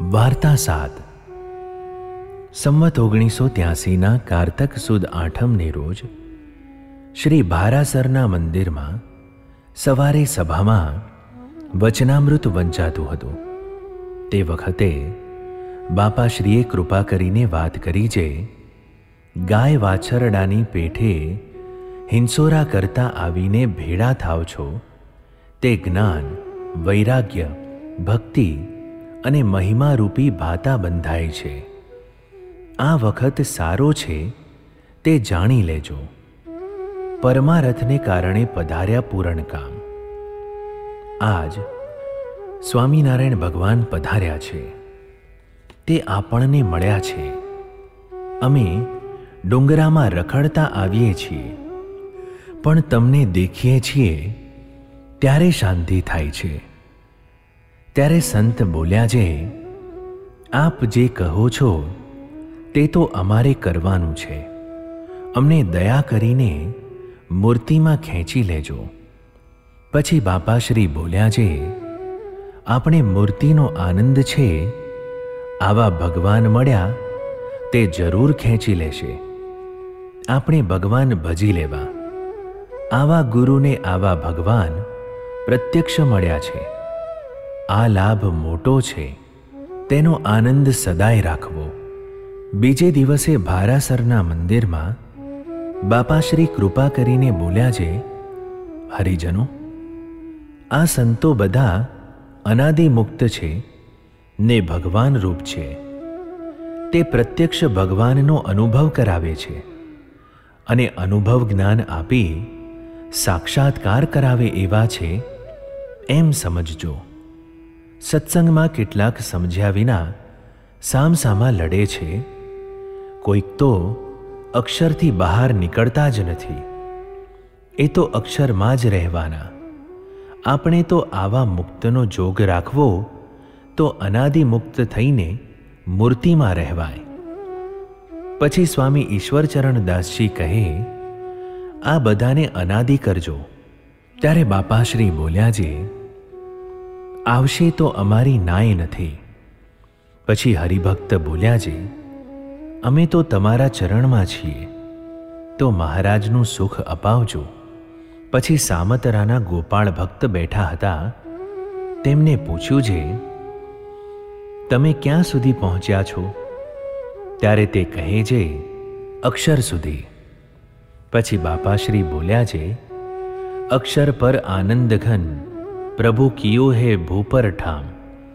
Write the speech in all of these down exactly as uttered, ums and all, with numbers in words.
વાર્તા સાત. સંવત ઓગણીસો ત્યાસીના કારતક સુદ આઠમને રોજ શ્રી ભારાસરના મંદિરમાં સવારે સભામાં વચનામૃત વંચાતું હતું. તે વખતે બાપાશ્રીએ કૃપા કરીને વાત કરી જે ગાય વાછરડાની પેઠે હિંસોરા કરતા આવીને ભેળા થાવ છો તે જ્ઞાન, વૈરાગ્ય, ભક્તિ અને મહિમારૂપી ભાતા બંધાય છે. આ વખત સારો છે તે જાણી લેજો. પરમારથને કારણે પધાર્યા પૂરણ કામ. આજ સ્વામિનારાયણ ભગવાન પધાર્યા છે. તે આપણને મળ્યા છે. અમે ડુંગરામાં રખડતા આવીએ છીએ, પણ તમને દેખીએ છીએ ત્યારે શાંતિ થાય છે. ત્યારે સંત બોલ્યા જે આપ જે કહો છો તે તો અમારે કરવાનું છે. અમને દયા કરીને મૂર્તિમાં ખેંચી લેજો. પછી બાપાશ્રી બોલ્યા જે આપણે મૂર્તિનો આનંદ છે, આવા ભગવાન મળ્યા તે જરૂર ખેંચી લેશે. આપણે ભગવાન ભજી લેવા. આવા ગુરુને આવા ભગવાન પ્રત્યક્ષ મળ્યા છે. આ લાભ મોટો છે, તેનો આનંદ સદાય રાખવો. બીજે દિવસે ભારાસરના મંદિરમાં બાપાશ્રી કૃપા કરીને બોલ્યા છે, હરિજનો, આ સંતો બધા અનાદિમુક્ત છે ને ભગવાન રૂપ છે. તે પ્રત્યક્ષ ભગવાનનો અનુભવ કરાવે છે અને અનુભવ જ્ઞાન આપી સાક્ષાત્કાર કરાવે એવા છે એમ સમજજો. સત્સંગમાં કેટલાક સમજ્યા વિના સામસામા લડે છે. કોઈક તો અક્ષરથી બહાર નીકળતા જ નથી. એ તો અક્ષરમાં જ રહેવાના. આપણે તો આવા મુક્તનો જોગ રાખવો તો અનાદિમુક્ત થઈને મૂર્તિમાં રહેવાય. પછી સ્વામી ઈશ્વરચરણ દાસજી કહે, આ બધાને અનાદિ કરજો. ત્યારે બાપાશ્રી બોલ્યા જે આવશે તો અમારી નાય નથી. પછી હરિભક્ત બોલ્યા જે અમે તો તમારા ચરણમાં છીએ, તો મહારાજનું સુખ અપાવજો. પછી સામતરાના ગોપાળ ભક્ત બેઠા હતા. તેમને પૂછ્યું જે તમે ક્યાં સુધી પહોંચ્યા છો? ત્યારે તે કહે જે અક્ષર સુધી. પછી બાપાશ્રી બોલ્યા જે અક્ષર પર આનંદ ઘન પ્રભુ કિયો હે ભૂપર ઠામ.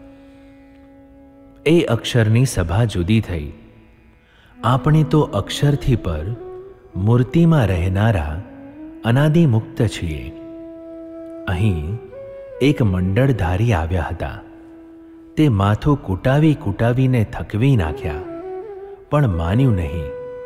એ અક્ષરની સભા જુદી થઈ. આપણે તો અક્ષરથી પર મૂર્તિમાં રહેનારા અનાદિમુક્ત છીએ. અહીં એક મંડળધારી આવ્યા હતા. તે માથું કૂટાવી કૂટાવીને થકવી નાખ્યા, પણ માન્યું નહીં.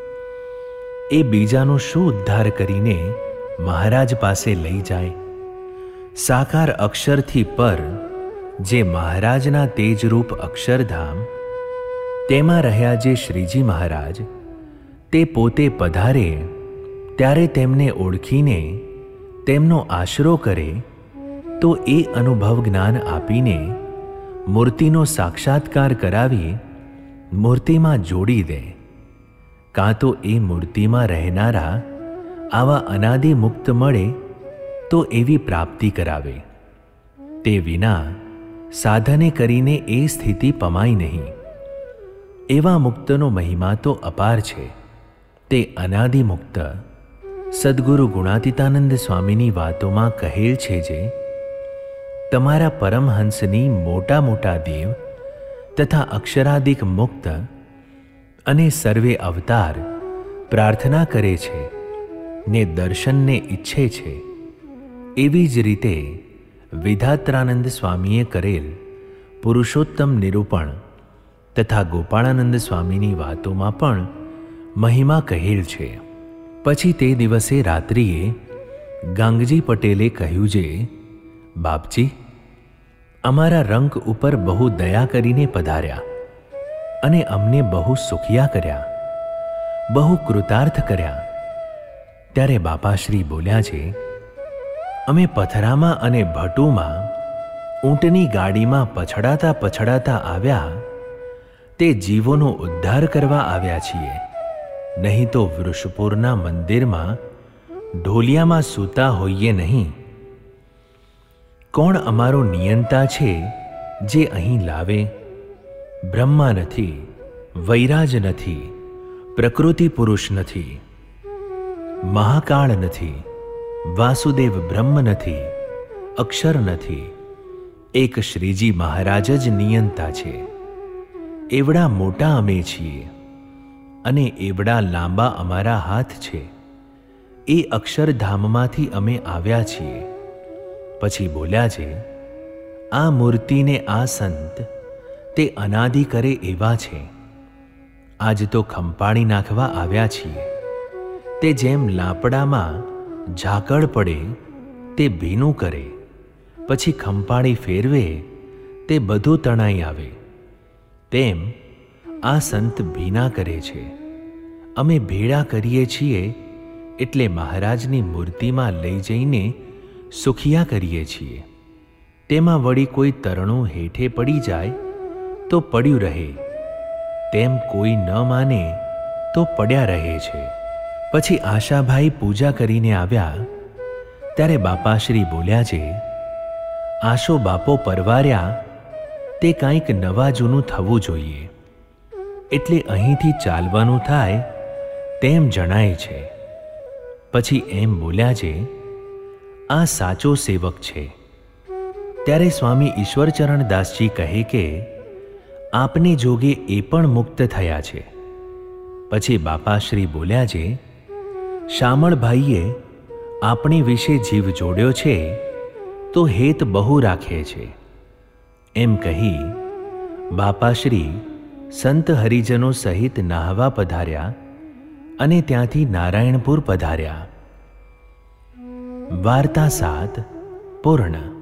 એ બીજાનો શું ઉદ્ધાર કરીને મહારાજ પાસે લઈ જાય? સાકાર અક્ષરથી પર જે મહારાજના તેજરૂપ અક્ષરધામ, તેમાં રહ્યા જે શ્રીજી મહારાજ, તે પોતે પધારે ત્યારે તેમને ઓળખીને તેમનો આશરો કરે તો એ અનુભવ જ્ઞાન આપીને મૂર્તિનો સાક્ષાત્કાર કરાવી મૂર્તિમાં જોડી દે. કાં તો એ મૂર્તિમાં રહેનારા આવા અનાદિમુક્ત મળે તો એવી પ્રાપ્તિ કરાવે. તે વિના સાધને કરીને એ સ્થિતિ પમાય નહીં. એવા મુક્તનો મહિમા તો અપાર છે. તે અનાદિમુક્ત સદ્ગુરુ ગુણાતીતાનંદ સ્વામીની વાતોમાં કહેલ છે જે તમારા પરમહંસની મોટા મોટા દેવ તથા અક્ષરાદિક મુક્ત અને સર્વે અવતાર પ્રાર્થના કરે છે ને દર્શનને ઈચ્છે છે. એવી જ રીતે વિધાત્રાનંદ સ્વામીએ કરેલ પુરુષોત્તમ નિરૂપણ તથા ગોપાળાનંદ સ્વામીની વાતોમાં પણ મહિમા કહેલ છે. પછી તે દિવસે રાત્રિએ ગાંગજી પટેલે કહ્યું જે બાપજી, અમારા રંક ઉપર બહુ દયા કરીને પધાર્યા અને અમને બહુ સુખિયા કર્યા, બહુ કૃતાર્થ કર્યા. ત્યારે બાપાશ્રી બોલ્યા છે અમે પથરામાં અને ભટુમાં ઊંટની ગાડીમાં પછડાતા પછડાતા આવ્યા તે જીવોનો ઉદ્ધાર કરવા આવ્યા છીએ, નહીં તો વૃષપુરના મંદિરમાં ઢોલિયામાં સૂતા હોઈએ નહીં. કોણ અમારો નિયંતા છે જે અહીં લાવે? બ્રહ્મા નથી, વૈરાજ નથી, પ્રકૃતિ પુરુષ નથી, મહાકાળ નથી, વાસુદેવ બ્રહ્મ નથી, અક્ષર નથી, એક શ્રીજી મહારાજ જ નિયંતા છે. એવડા મોટા અમે છીએ અને એવડા લાંબા અમારા હાથ છે. એ અક્ષરધામમાંથી અમે આવ્યા છીએ. પછી બોલ્યા છે, આ મૂર્તિને આ સંત તે અનાદિ કરે એવા છે. આજ તો ખંપાળી નાખવા આવ્યા છીએ. તે જેમ લાપડામાં ઝાકળ પડે તે ભીનું કરે, પછી ખંપાળી ફેરવે તે બધું તણાઈ આવે, તેમ આ સંત ભીના કરે છે. અમે ભેળા કરીએ છીએ એટલે મહારાજની મૂર્તિમાં લઈ જઈને સુખિયા કરીએ છીએ. તેમાં વળી કોઈ તરણું હેઠે પડી જાય તો પડ્યું રહે, તેમ કોઈ ન માને તો પડ્યા રહે છે. પછી આશાભાઈ પૂજા કરીને આવ્યા ત્યારે બાપાશ્રી બોલ્યા છે, આશો બાપો પરવાર્યા તે કાંઈક નવા જૂનું થવું જોઈએ, એટલે અહીંથી ચાલવાનું થાય તેમ જણાય છે. પછી એમ બોલ્યા છે, આ સાચો સેવક છે. ત્યારે સ્વામી ઈશ્વરચરણ દાસજી કહે કે આપને જોગે એ પણ મુક્ત થયા છે. પછી બાપાશ્રી બોલ્યા છે, શામળભાઈએ આપણી વિશે જીવ જોડ્યો છે તો હેત બહુ રાખે છે. એમ કહી બાપાશ્રી સંત હરિજનો સહિત નાહવા પધાર્યા અને ત્યાંથી નારાયણપુર પધાર્યા. વાર્તા સાત પૂર્ણ.